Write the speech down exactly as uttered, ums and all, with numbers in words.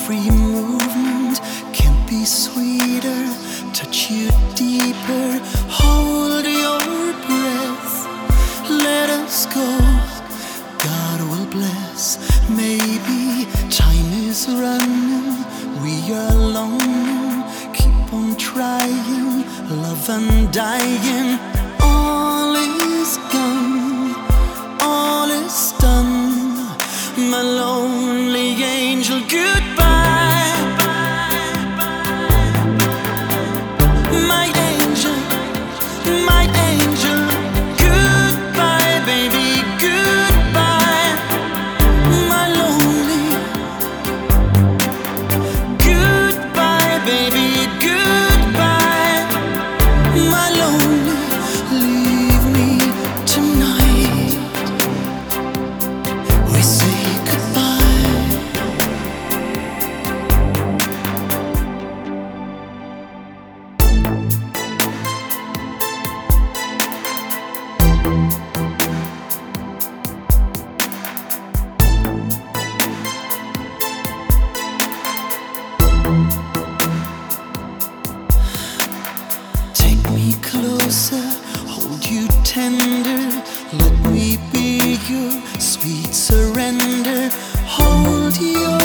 Every movement can't be sweeter. Touch you deeper. Hold your breath. Let us go. God will bless. Maybe time is running. We are alone. Keep on trying. Love and dying. All is gone. All is done. My lonely angel, goodbye. My angel, my angel, goodbye, baby, goodbye. My lonely, goodbye, baby, goodbye. My lonely, leave me tonight. We say closer, hold you tender. Let me be your sweet surrender. Hold your